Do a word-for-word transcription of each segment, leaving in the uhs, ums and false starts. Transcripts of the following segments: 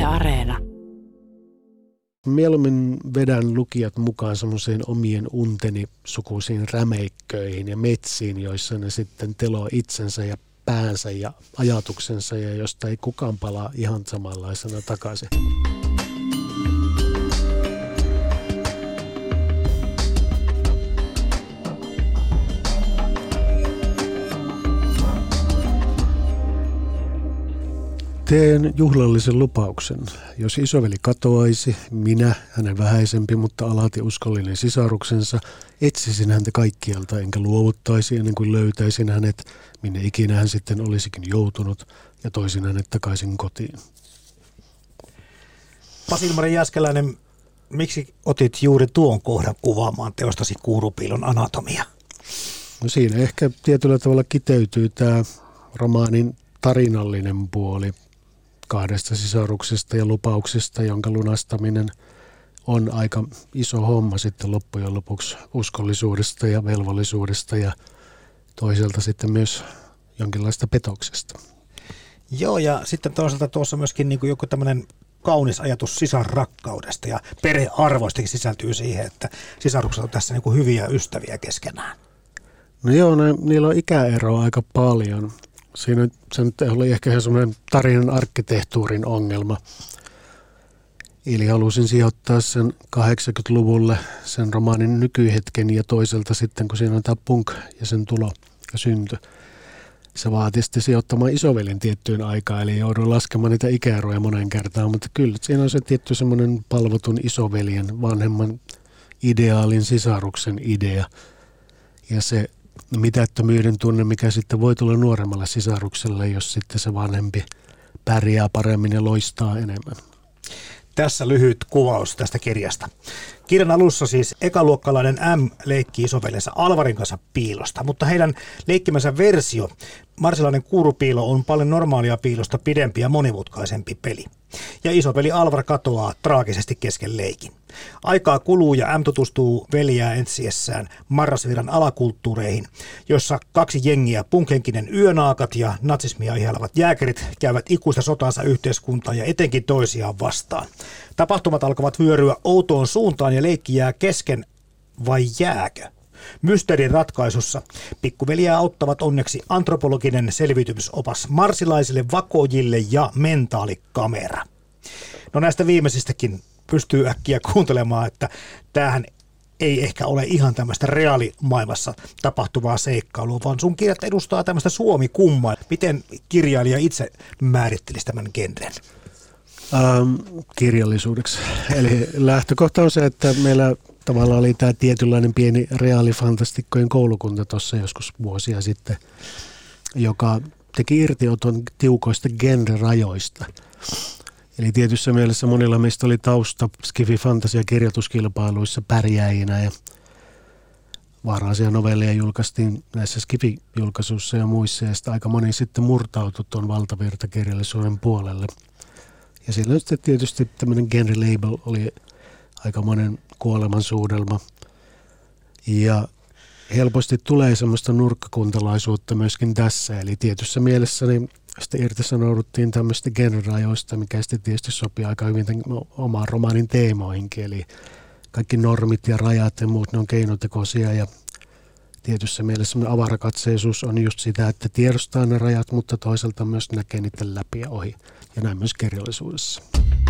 Areena. Mieluummin vedän lukijat mukaan semmoiseen omien unteni sukuisiin rämeikköihin ja metsiin, joissa ne sitten teloo itsensä ja päänsä ja ajatuksensa ja josta ei kukaan palaa ihan samanlaisena takaisin. Teen juhlallisen lupauksen. Jos isoveli katoaisi, minä, hänen vähäisempi, mutta alati uskollinen sisaruksensa, etsisin häntä kaikkialta, enkä luovuttaisi ennen kuin löytäisin hänet, minne ikinä hän sitten olisikin joutunut, ja toisin hänet takaisin kotiin. Pasi-Ilmari Jääskeläinen, miksi otit juuri tuon kohdan kuvaamaan teostasi Kuurupiilon anatomia? No siinä ehkä tietyllä tavalla kiteytyy tämä romaanin tarinallinen puoli kahdesta sisaruksesta ja lupauksesta, jonka lunastaminen on aika iso homma sitten loppujen lopuksi uskollisuudesta ja velvollisuudesta ja toisaalta sitten myös jonkinlaista petoksesta. Joo, ja sitten toisaalta tuossa myöskin niin kuin joku tämmöinen kaunis ajatus sisarrakkaudesta ja perhearvoistakin sisältyy siihen, että sisarukset on tässä niin kuin hyviä ystäviä keskenään. No joo, ne, niillä on ikäeroa aika paljon. Siinä se nyt oli ehkä ihan semmoinen tarinan arkkitehtuurin ongelma. Eli halusin sijoittaa sen kahdeksankymmentäluvulle sen romaanin nykyhetken ja toisaalta sitten, kun siinä on tämä punk ja sen tulo ja synty. Se vaati sitten sijoittamaan isovelin tiettyyn aikaan, eli joudun laskemaan niitä ikäeroja monen kertaan, mutta kyllä siinä on se tietty semmoinen palvotun isoveljen vanhemman ideaalin sisaruksen idea ja se mitättömyyden tunne, mikä sitten voi tulla nuoremmalle sisarukselle, jos sitten se vanhempi pärjää paremmin ja loistaa enemmän. Tässä lyhyt kuvaus tästä kirjasta. Kirjan alussa siis ekaluokkalainen M leikkii isoveljensä Alvarin kanssa piilosta, mutta heidän leikkimänsä versio, marsilainen kuurupiilo, on paljon normaalia piilosta pidempi ja monimutkaisempi peli. Ja isoveli Alvar katoaa traagisesti kesken leikin. Aikaa kuluu ja M tutustuu veljää etsiessään marrasvirran alakulttuureihin, jossa kaksi jengiä, punkhenkinen yönaakat ja natsismia ihailevat jääkärit, käyvät ikuista sotaansa yhteiskuntaa ja etenkin toisiaan vastaan. Tapahtumat alkavat vyöryä outoon suuntaan ja leikki jää kesken, vai jääkö? Mysteerin ratkaisussa pikkuveliä auttavat onneksi antropologinen selviytymisopas marsilaisille vakoojille ja mentaalikamera. No näistä viimeisistäkin pystyy äkkiä kuuntelemaan, että tämähän ei ehkä ole ihan tämmöistä reaalimaailmassa tapahtuvaa seikkailua, vaan sun kirjat edustaa tämmöistä suomi-kummaa. Miten kirjailija itse määrittelisi tämän genren? Ähm, kirjallisuudeksi. Eli lähtökohta on se, että meillä tavallaan oli tämä tietynlainen pieni reaalifantastikkojen koulukunta tuossa joskus vuosia sitten, joka teki irtioton tiukoista genre-rajoista. Eli tietyssä mielessä monilla meistä oli tausta skifi-fantasia-kirjoituskilpailuissa pärjäjinä ja vaarallisia novelleja julkaistiin näissä skifi-julkaisuissa ja muissa ja sitten aika moni sitten murtautui tuon valtavirtakirjallisuuden puolelle. Ja silloin sitten tietysti tämmöinen genre-label oli aika monen kuolemansuudelma. Ja helposti tulee semmoista nurkkakuntalaisuutta myöskin tässä. Eli tietyssä mielessä niin sitten irtisanouduttiin tämmöistä genre-rajoista, mikä sitten tietysti sopii aika hyvin omaan romaanin teemoihinkin. Eli kaikki normit ja rajat ja muut, ne on keinotekoisia ja tietyssä mielessä semmoinen avarakatseisuus on just sitä, että tiedostaa ne rajat, mutta toisaalta myös näkee niiden läpi ja ohi. Ja näin myös kirjallisuudessa.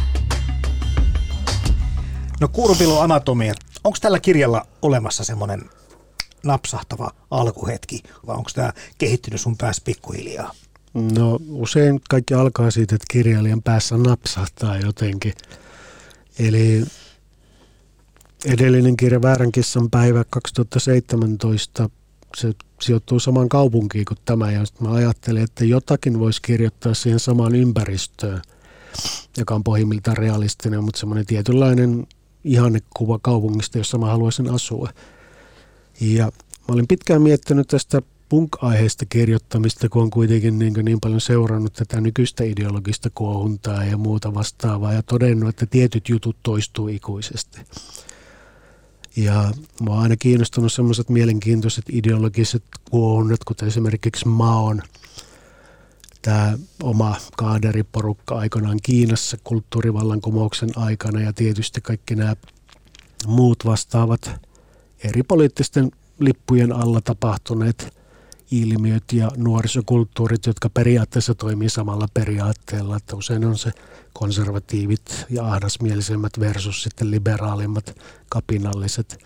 No Kuurupiilon anatomia. Onko tällä kirjalla olemassa semmoinen napsahtava alkuhetki vai onko tämä kehittynyt sun päässä pikkuhiljaa? No usein kaikki alkaa siitä, että kirjailijan päässä napsahtaa jotenkin. Eli edellinen kirja Väärän kissan päivä kaksituhattaseitsemäntoista, se sijoittuu samaan kaupunkiin kuin tämä ja mä ajattelin, että jotakin voisi kirjoittaa siihen samaan ympäristöön, joka on pohjimmiltaan realistinen, mutta semmoinen tietynlainen ihannekuva kaupungista, jossa mä haluaisin asua. Ja mä olin pitkään miettinyt tästä punk-aiheesta kirjoittamista, kun on kuitenkin niin, niin paljon seurannut tätä nykyistä ideologista kuohuntaa ja muuta vastaavaa ja todennut, että tietyt jutut toistuu ikuisesti. Ja mä oon aina kiinnostunut semmoiset mielenkiintoiset ideologiset kuohunnat, kuten esimerkiksi Maon tämä oma kaaderiporukka aikanaan Kiinassa kulttuurivallankumouksen aikana ja tietysti kaikki nämä muut vastaavat eri poliittisten lippujen alla tapahtuneet ilmiöt ja nuorisokulttuurit, jotka periaatteessa toimii samalla periaatteella, että usein on se konservatiivit ja ahdasmielisemmät versus sitten liberaalimmat, kapinalliset.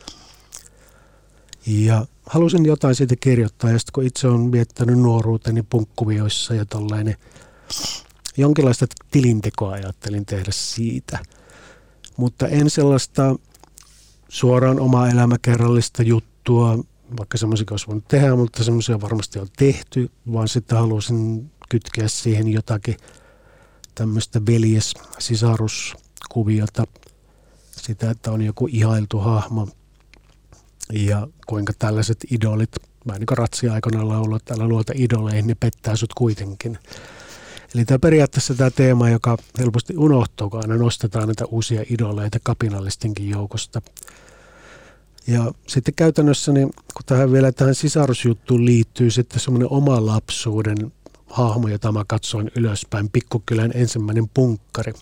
Ja halusin jotain siitä kirjoittaa, ja sitten kun itse olen viettänyt nuoruuteni punkkuvioissa ja tollainen, jonkinlaista tilintekoa ajattelin tehdä siitä. Mutta en sellaista suoraan omaa elämäkerrallista juttua, vaikka semmoisia olisi voinut tehdä, mutta semmoisia varmasti on tehty, vaan sitten halusin kytkeä siihen jotakin tämmöistä veljes-sisaruskuviota, sitä, että on joku ihailtu hahmo ja kuinka tällaiset idolit, mä niin kuin Ratsi aikana laulua, että älä luota idoleihin, niin pettää sut kuitenkin. Eli tämä periaatteessa tämä teema, joka helposti unohtuu, kun aina nostetaan näitä uusia idoleita kapinallistenkin joukosta. Ja sitten käytännössä, niin kun tähän vielä tähän sisarusjuttuun liittyy sitten semmoinen oma lapsuuden hahmo, jota mä katsoin ylöspäin, Pikkukylän ensimmäinen punkkari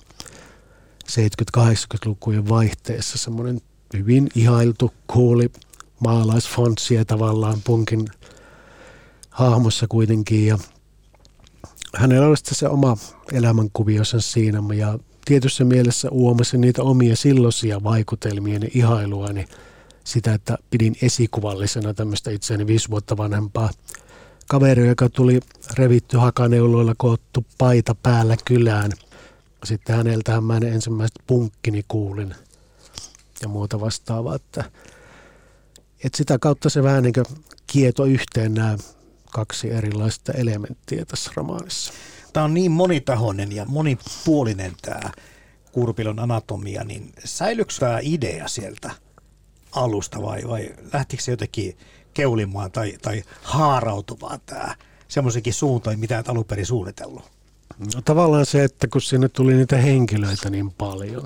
seitsemänkymmentä-kahdeksankymmentälukujen vaihteessa, semmoinen hyvin ihailtu, kuuli maalaisfontsia tavallaan punkin hahmossa kuitenkin, ja hänellä oli sitten se oma elämänkuvionsa siinä, ja tietyssä mielessä uomasin niitä omia silloisia vaikutelmia ja ihailuani, sitä, että pidin esikuvallisena tämmöistä itseäni viisi vuotta vanhempaa kaveria, joka tuli revitty hakaneuloilla koottu paita päällä kylään. Sitten häneltähän mä ne ensimmäiset punkkini kuulin ja muuta vastaavaa, että, että sitä kautta se vähän niin kuin kieto yhteen nämä kaksi erilaista elementtiä tässä romaanissa. Tämä on niin monitahoinen ja monipuolinen tämä Kuurupillon anatomia, niin säilyykö tämä idea sieltä alusta vai, vai lähtikö se jotenkin keulimaan tai, tai haarautumaan tämä semmoisenkin suuntaan, mitä et alun perin suunnitellut? No, tavallaan se, että kun sinne tuli niitä henkilöitä niin paljon.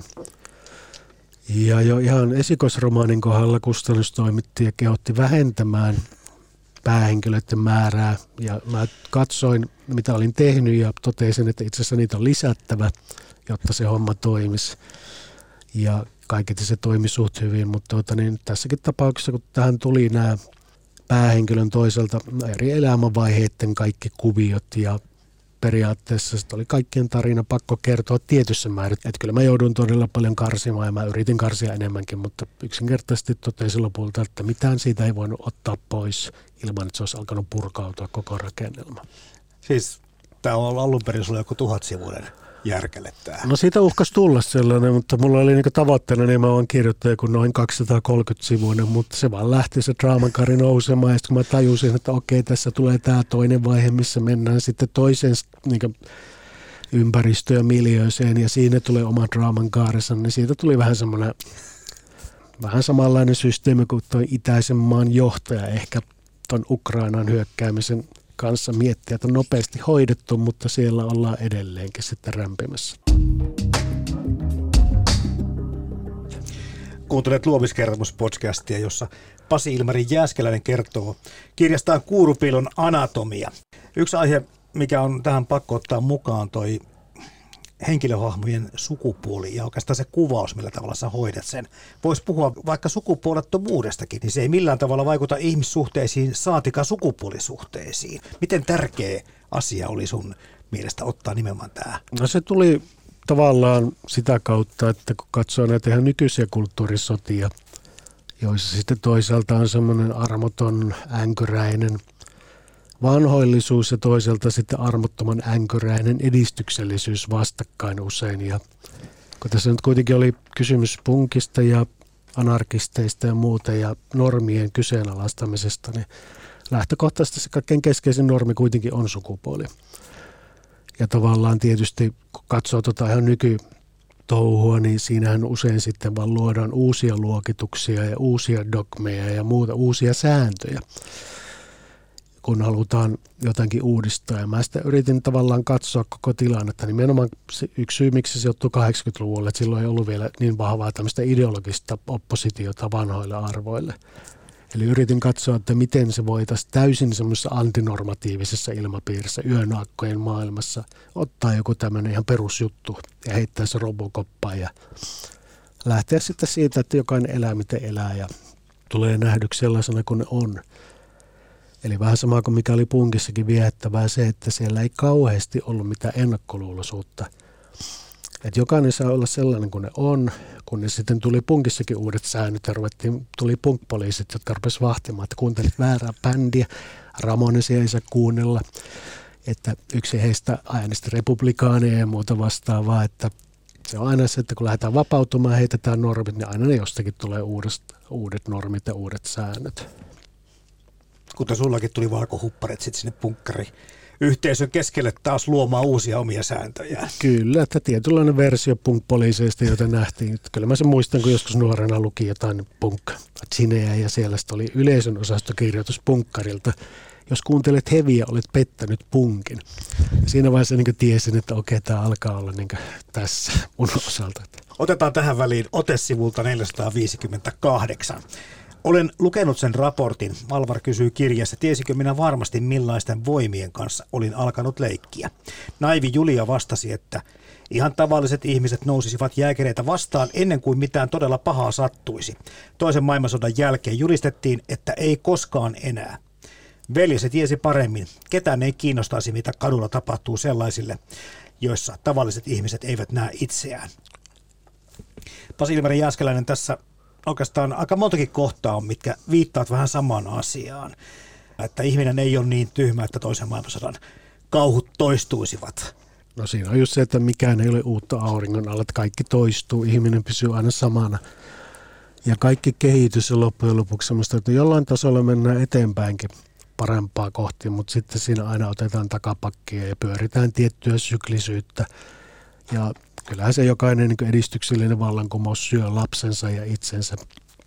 Ja jo ihan esikoisromaanin kohdalla kustannustoimittaja kehotti vähentämään päähenkilöiden määrää. Ja mä katsoin, mitä olin tehnyt ja totesin, että itse asiassa niitä on lisättävä, jotta se homma toimisi. Ja kaiketi se toimi suht hyvin, mutta tuota, niin tässäkin tapauksessa, kun tähän tuli nämä päähenkilön toiselta eri elämänvaiheiden kaikki kuviot ja periaatteessa sitten oli kaikkien tarina pakko kertoa tietyssä määrin. Että kyllä mä joudun todella paljon karsimaan ja mä yritin karsia enemmänkin, mutta yksinkertaisesti totesin lopulta, että mitään siitä ei voinut ottaa pois ilman, että se olisi alkanut purkautua koko rakennelma. Siis tämä on alun perin sulla joku tuhatsivuinen järkele tämä. No siitä uhkasi tulla sellainen, mutta mulla oli niinku tavoitteena nimenomaan kirjoittaa joku noin kaksisataakolmekymmentä sivuinen, mutta se vaan lähti se draamakari nousemaan ja sitten kun mä tajusin, että okei, tässä tulee tämä toinen vaihe, missä mennään sitten toiseen niinku ympäristöön ja miljööseen ja siinä tulee oma draaman kaarensa, niin siitä tuli vähän semmoinen vähän samanlainen systeemi kuin tuo itäisen maan johtaja ehkä tuon Ukrainan hyökkäämisen kanssa miettiä, että on nopeasti hoidettu, mutta siellä ollaan edelleenkin sitten rämpimässä. Kuuntelet Luomiskertomus-podcastia, jossa Pasi Ilmari Jääskeläinen kertoo kirjastaan Kuurupillon anatomia. Yksi aihe, mikä on tähän pakko ottaa mukaan, toi henkilöhahmojen sukupuoli ja oikeastaan se kuvaus, millä tavalla sä hoidat sen. Voisi puhua vaikka sukupuolettomuudestakin, niin se ei millään tavalla vaikuta ihmissuhteisiin, saatika sukupuolisuhteisiin. Miten tärkeä asia oli sun mielestä ottaa nimenomaan tämä? No se tuli tavallaan sitä kautta, että kun katsoo näitä ihan nykyisiä kulttuurisotia, joissa sitten toisaalta on semmoinen armoton, änkyräinen vanhoillisuus ja toisaalta sitten armottoman änkyräinen edistyksellisyys vastakkain usein. Ja kun tässä nyt kuitenkin oli kysymys punkista ja anarkisteista ja muuta ja normien kyseenalaistamisesta, niin lähtökohtaisesti se kaikkein keskeisin normi kuitenkin on sukupuoli. Ja tavallaan tietysti kun katsoo tota ihan nykytouhua, niin siinähän usein sitten vaan luodaan uusia luokituksia ja uusia dogmeja ja muuta, uusia sääntöjä, kun halutaan jotakin uudistaa. Ja mä sitä yritin tavallaan katsoa koko tilannetta. Nimenomaan yksi syy, miksi se sijoittuu kahdeksankymmentäluvulle, että silloin ei ollut vielä niin vahvaa tämmöistä ideologista oppositiota vanhoille arvoille. Eli yritin katsoa, että miten se voitaisiin täysin semmoisessa antinormatiivisessa ilmapiirissä yönaakkojen maailmassa ottaa joku tämmöinen ihan perusjuttu ja heittää se robokoppaan ja lähteä sitten siitä, että jokainen elää miten elää ja tulee nähdyksi sellaisena kuin ne on. Eli vähän sama kuin mikä oli punkissakin viehättävää se, että siellä ei kauheasti ollut mitään ennakkoluuloisuutta. Että jokainen saa olla sellainen kuin ne on, kun sitten tuli punkissakin uudet säännöt ja ruvettiin, tuli punkpoliisit, jotka rupesivat vahtimaan, että kuuntelit väärää bändiä, Ramonesia ei saa kuunnella, että yksi heistä äänesti republikaaneja ja muuta vastaavaa, että se on aina se, että kun lähdetään vapautumaan ja heitetään normit, niin aina ne jostakin tulee uudesta, uudet normit ja uudet säännöt. Kuten sullakin tuli valkohupparet sitten sinne punkkari yhteisön keskelle taas luomaan uusia omia sääntöjä. Kyllä, että tietynlainen versio punk-poliiseista, joita nähtiin. Kyllä mä sen muistan, kun joskus nuorena luki jotain punk-zinejä ja siellä oli yleisön osastokirjoitus punkkarilta. Jos kuuntelet heviä, olet pettänyt punkin. Ja siinä vaiheessa niin tiesin, että okei, tämä alkaa olla niin tässä mun osalta. Otetaan tähän väliin ote sivulta neljäsataaviisikymmentäkahdeksan. Olen lukenut sen raportin. Alvar kysyy kirjassa, tiesikö minä varmasti millaisten voimien kanssa olin alkanut leikkiä. Naivi Julia vastasi, että ihan tavalliset ihmiset nousisivat jääkäreitä vastaan ennen kuin mitään todella pahaa sattuisi. Toisen maailmansodan jälkeen julistettiin, että ei koskaan enää. Veli se tiesi paremmin. Ketään ei kiinnostaisi, mitä kadulla tapahtuu sellaisille, joissa tavalliset ihmiset eivät näe itseään. Pasi Ilmari Jääskeläinen, tässä oikeastaan aika montakin kohtaa on, mitkä viittaat vähän samaan asiaan. Että ihminen ei ole niin tyhmä, että toisen maailmansodan kauhut toistuisivat. No siinä on just se, että mikään ei ole uutta auringon alla, että kaikki toistuu, ihminen pysyy aina samana. Ja kaikki kehitys on loppujen lopuksi sellaista, että jollain tasolla mennään eteenpäinkin parempaa kohti, mutta sitten siinä aina otetaan takapakkia ja pyöritään tiettyä syklisyyttä. Ja kyllähän se jokainen niin edistyksellinen vallankumous syö lapsensa ja itsensä.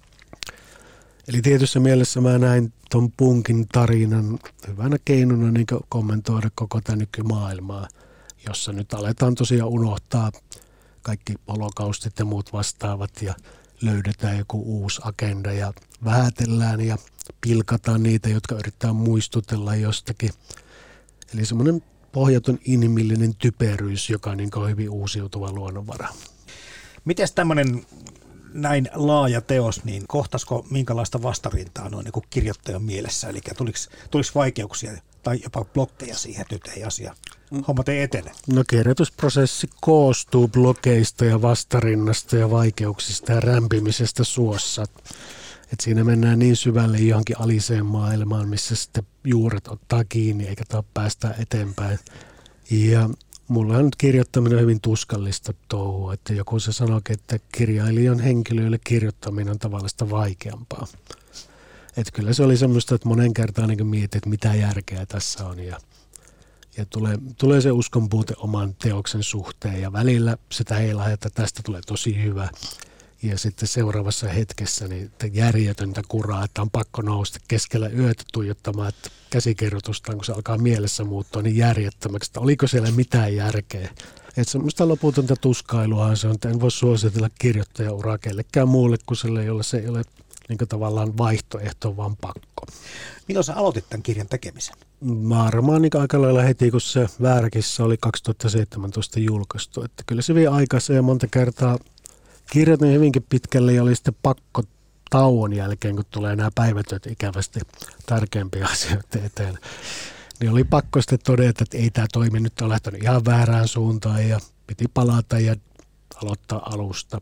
Eli tietyssä mielessä mä näin ton punkin tarinan hyvänä keinona niin kommentoida koko tämä nykymaailmaa, jossa nyt aletaan tosiaan unohtaa kaikki holokaustit ja muut vastaavat ja löydetään joku uusi agenda ja vähätellään ja pilkataan niitä, jotka yrittää muistutella jostakin. Eli semmoinen pohjaton inhimillinen typeryys, joka on niin hyvin uusiutuva luonnonvara. Miten tämmöinen näin laaja teos, niin kohtasko minkälaista vastarintaa noin niin kirjoittajan mielessä? Eli tuliko, tuliko vaikeuksia tai jopa blokkeja siihen, että nyt ei asia, hommat ei etene? No kirjoitusprosessi koostuu blokeista ja vastarinnasta ja vaikeuksista ja rämpimisestä suossa. Et siinä mennään niin syvälle johonkin aliseen maailmaan, missä sitten juuret ottaa kiinni eikä taa päästä eteenpäin. Ja mulla on nyt kirjoittaminen hyvin tuskallista touhua, että joku se sanoikin, että kirjailijan henkilöille kirjoittaminen on tavallista vaikeampaa. Että kyllä se oli semmoista, että monen kertaan niin mietin, että mitä järkeä tässä on ja, ja tulee, tulee se uskonpuute oman teoksen suhteen ja välillä sitä heilaa, että tästä tulee tosi hyvä. Ja sitten seuraavassa hetkessä niin järjetöntä kuraa, että on pakko nousta keskellä yötä tuijottamaan, että käsikirjoitustaan, kun se alkaa mielessä muuttua, niin järjettömäksi, että oliko siellä mitään järkeä. Että semmoista loputonta tuskailuahan se on, että en voi suositella kirjoittajauraa kellekään muulle kuin sille, jolla se ei ole niin kuin tavallaan vaihtoehto, vaan pakko. Milloin sä aloitit tämän kirjan tekemisen? Varmaan niin aika lailla heti, kun se Vääräkissä oli kaksituhattaseitsemäntoista julkaistu. Että kyllä se vie aikansa ja monta kertaa kirjoitin hyvinkin pitkälle ja oli sitten pakko tauon jälkeen, kun tulee nämä päivätyöt ikävästi tärkeämpiä asioita eteen. Niin oli pakko sitten todeta, että ei tämä toimi, nyt on lähtenyt ihan väärään suuntaan ja piti palata ja aloittaa alusta.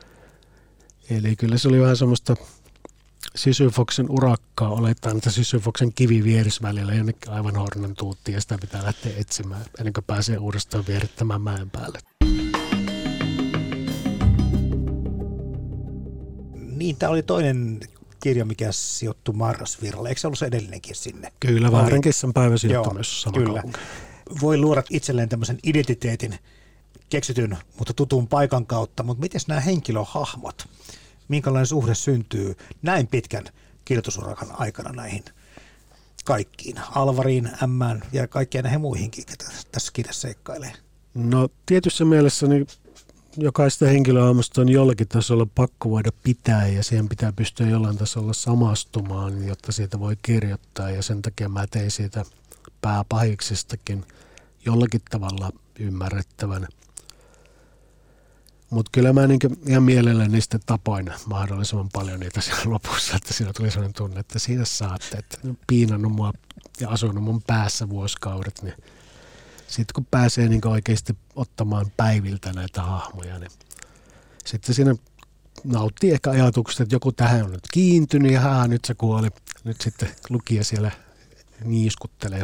Eli kyllä se oli vähän semmoista Sisyfoksen urakkaa, oletaan, että Sisyfoksen kivi vierisi välillä jonnekin aivan hornan tuuttiin ja sitä pitää lähteä etsimään ennen kuin pääsee uudestaan vierittämään mäen päälle. Niin, tämä oli toinen kirja, mikä sijoittui Marrasvirralle. Eikö se ollut se edellinenkin sinne? Kyllä, Väärän kissan päivä sijoittui myös sama kyllä. kaupunki. Voi luoda itselleen tämmöisen identiteetin keksityn, mutta tutun paikan kautta. Mutta miten nämä henkilöhahmot, minkälainen suhde syntyy näin pitkän kirjoitusurakan aikana näihin kaikkiin? Alvariin, Ämmään ja kaikkiin näihin muihinkin, ketä tässä kirjassa seikkailee. No tietyssä mielessä niin jokaista henkilöhahmosta on jollakin tasolla pakko voida pitää ja siihen pitää pystyä jollain tasolla samastumaan, jotta siitä voi kirjoittaa. Ja sen takia mä tein siitä pääpahiksistakin jollakin tavalla ymmärrettävän. Mutta kyllä mä niinku ihan mielelläni niistä tapoin mahdollisimman paljon niitä siellä lopussa, että siinä tuli sellainen tunne, että siinä saatte, että piinannut mua ja asunut mun päässä vuosikaudet, niin sitten kun pääsee niinku oikeasti ottamaan päiviltä näitä hahmoja, niin sitten siinä nauttii ehkä ajatuksesta, että joku tähän on nyt kiintynyt ja haa, nyt se kuoli. Nyt sitten lukija siellä niiskuttelee.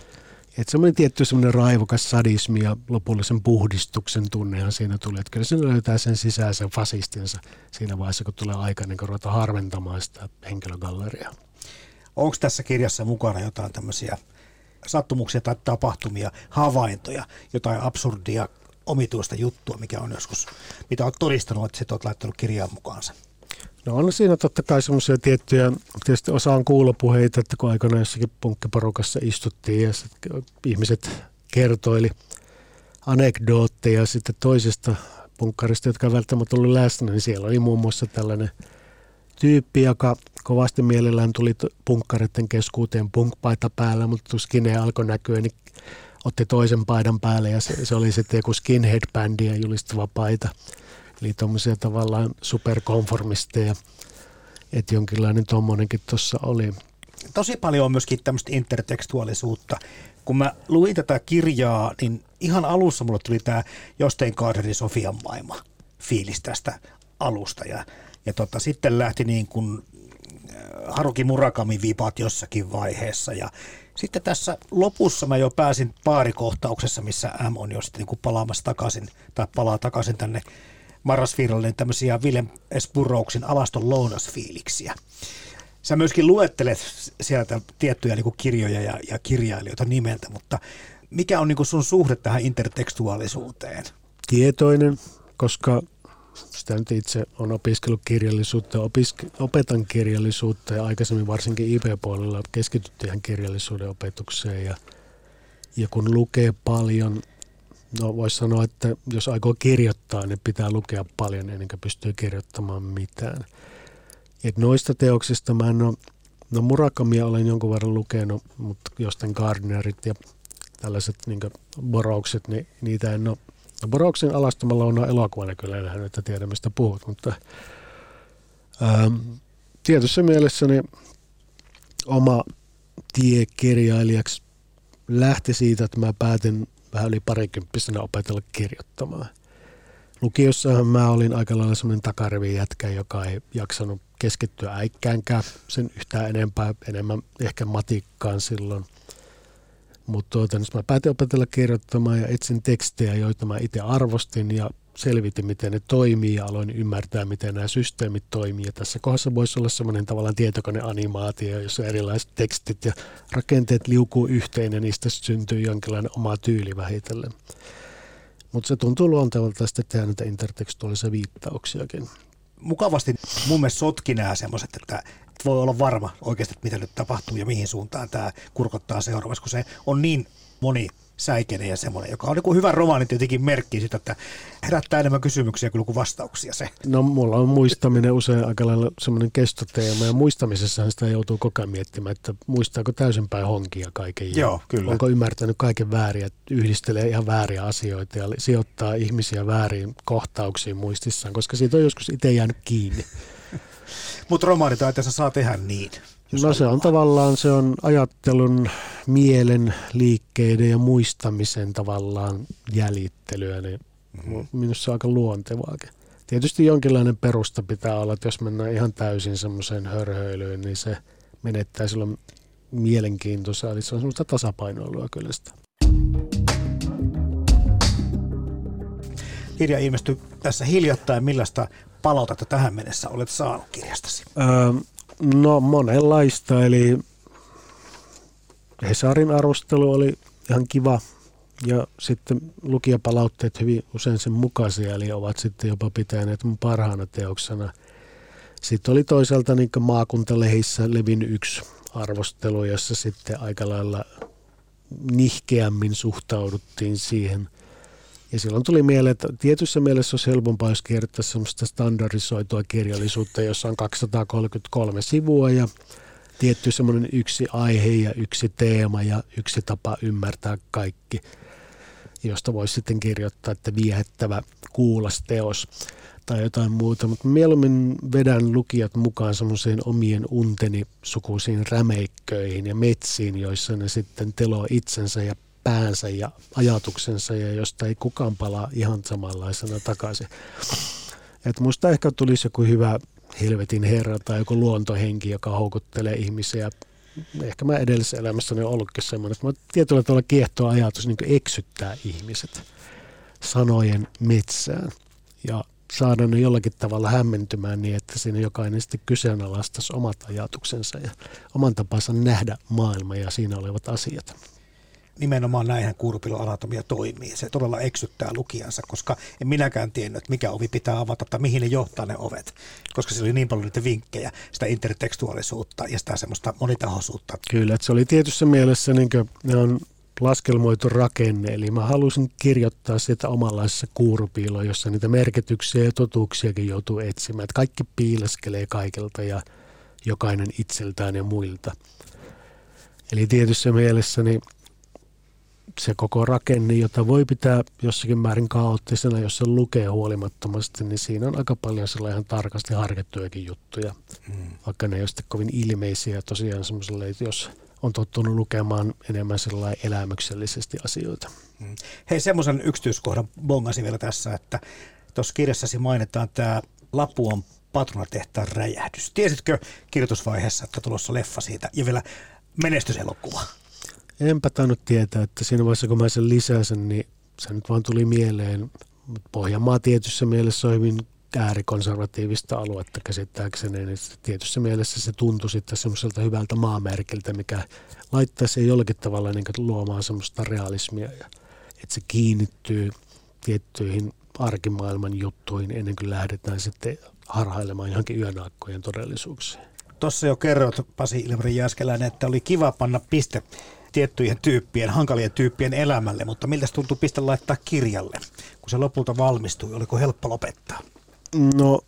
Että semmoinen tietty semmoinen raivokas sadismi ja lopullisen puhdistuksen tunnehan siinä tuli. Että kyllä siinä löytää sen sisäisen fasistinsa siinä vaiheessa, kun tulee aika niin kun ruveta harventamaan sitä henkilögalleriaa. Onko tässä kirjassa mukana jotain tämmöisiä sattumuksia tai tapahtumia, havaintoja, jotain absurdia, omituista juttua, mikä on joskus, mitä olet todistanut, että sit olet laittanut kirjaan mukaansa? No on siinä totta kai semmoisia tiettyjä, tietysti osa on kuulopuheita, että kun aikana jossakin punkkiporukassa istuttiin ja ihmiset kertoili anekdootteja sitten toisesta punkkarista, jotka ei välttämättä ollut läsnä, niin siellä oli muun muassa tällainen tyyppi, joka kovasti mielellään tuli punkkareiden keskuuteen punkpaita päällä, mutta kun skinhead alkoi näkyä, niin otti toisen paidan päälle ja se, se oli sitten joku skinhead-bändi ja julistava paita. Eli tuommoisia tavallaan superkonformisteja, että jonkinlainen tuommoinenkin tuossa oli. Tosi paljon on myöskin tämmöistä intertekstuaalisuutta. Kun mä luin tätä kirjaa, niin ihan alussa mulle tuli tämä Jostein Gardnerin Sofian maailma fiilis tästä alusta. Ja, ja tota, sitten lähti niin kuin Haruki Murakami vipat jossakin vaiheessa. Ja sitten tässä lopussa mä jo pääsin baarikohtauksessa, missä M on jo sitten niin kuin palaamassa takaisin tai palaa takaisin tänne Marrasviiralle, niin tämmöisiä Willem S. Burroughsin Alaston lounasfiiliksiä. Sä myöskin luettelet sieltä tiettyjä niin kuin kirjoja ja, ja kirjailijoita nimeltä, mutta mikä on niin kuin sun suhde tähän intertekstuaalisuuteen? Tietoinen, koska sitä nyt itse on opiskellut kirjallisuutta ja opiske- opetan kirjallisuutta ja aikaisemmin varsinkin I P-puolella keskityttiin ihan kirjallisuuden opetukseen ja, ja kun lukee paljon, no voisi sanoa, että jos aikoo kirjoittaa, niin pitää lukea paljon ennen kuin pystyy kirjoittamaan mitään. Et noista teoksista mä en ole, no Murakamia olen jonkun verran lukenut, mutta Jostein Gardnerit ja tällaiset niin Burroughsit, niin niitä en ole. No Burroughsin Alastomalla on elokuvana kyllä nähnyt, että tiedä mistä puhut, mutta ähm, tietyssä mielessä niin oma tie kirjailijaksi lähti siitä, että mä päätin vähän yli parikymppisenä opetella kirjoittamaan. Lukiossahan mä olin aika lailla semmoinen takarivin jätkä, joka ei jaksanut keskittyä äikkäänkään sen yhtään enempää, enemmän ehkä matikkaan silloin. Mutta tuota, mä päätin opetella kirjoittamaan ja etsin tekstejä, joita mä itse arvostin ja selvitin, miten ne toimii ja aloin ymmärtää, miten nämä systeemit toimii. Ja tässä kohdassa voisi olla semmoinen tavallaan tietokoneanimaatio, jossa erilaiset tekstit ja rakenteet liukuu yhteen ja niistä syntyy jonkinlainen oma tyyli vähitellen. Mutta se tuntuu luontevalta sitten tehdä näitä intertekstuaalisia viittauksiakin. Mukavasti mun mielestä sotki nämä semmoiset, että voi olla varma oikeasti, että mitä nyt tapahtuu ja mihin suuntaan tämä kurkottaa seuraavaksi, kun se on niin monisäikeinen ja semmoinen, joka on niin kuin hyvä romaani tietenkin merkki sitä, että herättää enemmän kysymyksiä kuin vastauksia se. No mulla on muistaminen usein aika lailla semmoinen kestoteema ja muistamisessahan sitä joutuu koko ajan miettimään, että muistaako täysinpäin honkia kaiken. Joo, kyllä. Onko ymmärtänyt kaiken väärin, että yhdistelee ihan vääriä asioita ja sijoittaa ihmisiä väärin kohtauksiin muistissaan, koska siitä on joskus itse jäänyt kiinni. Mutta romaanitaiteessa saa tehdä niin. No se on tavallaan, se on ajattelun, mielen, liikkeiden ja muistamisen tavallaan jäljittelyä, niin mm-hmm. minusta se on aika luontevaakin. Tietysti jonkinlainen perusta pitää olla, että jos mennään ihan täysin semmoiseen hörhöilyyn, niin se menettää silloin mielenkiintoista, eli se on semmoista tasapainoilua kyllä sitä. Kirja ilmestyi tässä hiljattain. Millaista palautetta tähän mennessä olet saanut kirjastasi? Öö, no monenlaista, eli Hesarin arvostelu oli ihan kiva ja sitten lukijapalautteet hyvin usein sen mukaisia, eli ovat sitten jopa pitäneet mun parhaana teoksena. Sitten oli toisaalta niin maakuntalehissä levinnyt yksi arvostelu, jossa sitten aika lailla nihkeämmin suhtauduttiin siihen. Ja silloin tuli mieleen, että tietyssä mielessä olisi helpompaa, jos kirjoittaisi semmoista standardisoitua kirjallisuutta, jossa on kaksisataakolmekymmentäkolme sivua ja tietty semmoinen yksi aihe ja yksi teema ja yksi tapa ymmärtää kaikki, josta voisi sitten kirjoittaa, että viehättävä kuulas teos tai jotain muuta. Mutta mieluummin vedän lukijat mukaan semmoiseen omien unteni sukuisiin rämeikköihin ja metsiin, joissa ne sitten teloo itsensä ja päänsä ja ajatuksensa ja josta ei kukaan palaa ihan samanlaisena takaisin. Että musta ehkä tulisi joku hyvä helvetin herra tai joku luontohenki, joka houkuttelee ihmisiä. Ehkä mä edellisessä elämässäni on ollutkin semmoinen, että mä tietyllä tavalla kiehtoo ajatus niin kuin eksyttää ihmiset sanojen metsään ja saada ne jollakin tavalla hämmentymään niin, että siinä jokainen sitten kyseenalaistaisi omat ajatuksensa ja oman tapansa nähdä maailma ja siinä olevat asiat. Nimenomaan näinhän Kuurupillon anatomia toimii. Se todella eksyttää lukijansa, koska en minäkään tiennyt, että mikä ovi pitää avata tai mihin ne johtaa ne ovet. Koska se oli niin paljon niitä vinkkejä, sitä intertekstuaalisuutta ja sitä semmoista monitahoisuutta. Kyllä, että se oli tietyssä mielessä, niin kuin ne on laskelmoitu rakenne. Eli mä halusin kirjoittaa sitä omanlaisessa kuurupiiloa, jossa niitä merkityksiä ja totuuksiakin joutuu etsimään. Että kaikki piileskelee kaikilta ja jokainen itseltään ja muilta. Eli tietyssä mielessä niin se koko rakenne, jota voi pitää jossakin määrin kaoottisena, jos se lukee huolimattomasti, niin siinä on aika paljon sellainen ihan tarkasti harkittujakin juttuja. Hmm. Vaikka ne ei ole sitten kovin ilmeisiä tosiaan semmoiselle, että jos on tottunut lukemaan enemmän sellainen elämyksellisesti asioita. Hmm. Hei, semmoisen yksityiskohdan bongasin vielä tässä, että tuossa kirjassasi mainitaan tämä Lapuan patruunatehtaan räjähdys. Tiesitkö kirjoitusvaiheessa, että tulossa leffa siitä ja vielä menestyselokuva? Enpä tainnut tietää, että siinä vaiheessa kun mä sen lisäsin, niin se nyt vaan tuli mieleen. Pohjanmaa tietyssä mielessä on hyvin äärikonservatiivista aluetta käsittääkseni, niin tietyssä mielessä se tuntui sitten semmoiselta hyvältä maamerkiltä, mikä laittaisi jollakin tavalla niin luomaan semmoista realismia, ja että se kiinnittyy tiettyihin arkimaailman juttuihin ennen kuin lähdetään sitten harhailemaan johonkin yönaakkojen todellisuuksiin. Tuossa jo kerroit, Pasi Ilmari Jääskeläinen, että oli kiva panna piste tiettyjen tyyppien, hankalien tyyppien elämälle, mutta miltä se tuntui piste laittaa kirjalle? Kun se lopulta valmistui, oliko helppo lopettaa? No,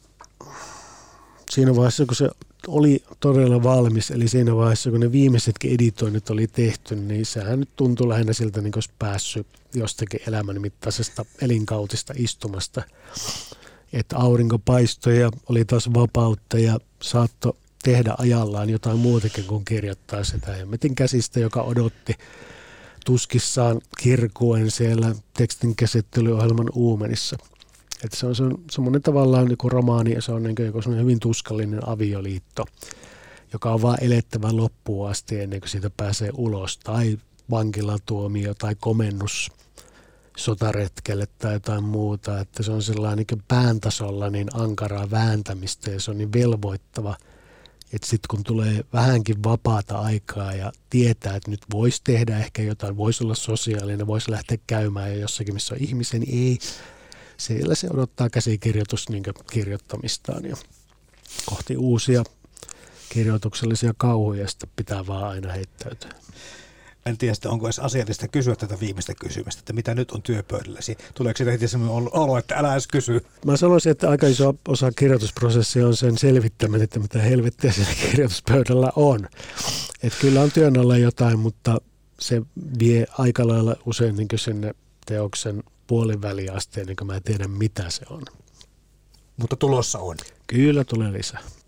siinä vaiheessa, kun se oli todella valmis, eli siinä vaiheessa, kun ne viimeisetkin editoinnit oli tehty, niin sehän nyt tuntui lähinnä siltä, niin kuin olisi päässyt jostakin elämänmittaisesta elinkautista istumasta. Että aurinko paistoi ja oli taas vapautta ja saattoi tehdä ajallaan jotain muutakin kuin kirjoittaa sitä hemmetin käsistä, joka odotti tuskissaan kirkuen siellä tekstin käsittelyohjelman uumenissa. Että se on, se on semmoinen tavallaan niin kuin romaani, se on niin kuin joku semmoinen hyvin tuskallinen avioliitto, joka on vaan elettävä loppuun asti ennen kuin siitä pääsee ulos, tai vankilatuomio tai komennus sotaretkelle tai jotain muuta. Että se on sellainen niin kuin pään tasolla niin ankaraa vääntämistä ja se on niin velvoittava, että sitten kun tulee vähänkin vapaata aikaa ja tietää, että nyt voisi tehdä ehkä jotain, voisi olla sosiaalinen, voisi lähteä käymään ja jossakin, missä on ihmisiä, niin ei. Siellä se odottaa käsikirjoitus niin kirjoittamistaan ja kohti uusia kirjoituksellisia kauhuja sitten pitää vaan aina heittäytyä. En tiedä, onko edes asiallista kysyä tätä viimeistä kysymystä, että mitä nyt on työpöydälläsi. Tuleeko siitä heti sellainen olo, että älä edes kysy? Mä sanoisin, että aika iso osa kirjoitusprosessia on sen selvittäminen, että mitä helvettiä siellä kirjoituspöydällä on. Että kyllä on työn alla jotain, mutta se vie aika lailla usein niin sinne teoksen puoliväliasteen, niin kuin mä en tiedä mitä se on. Mutta tulossa on. Kyllä tulee lisää.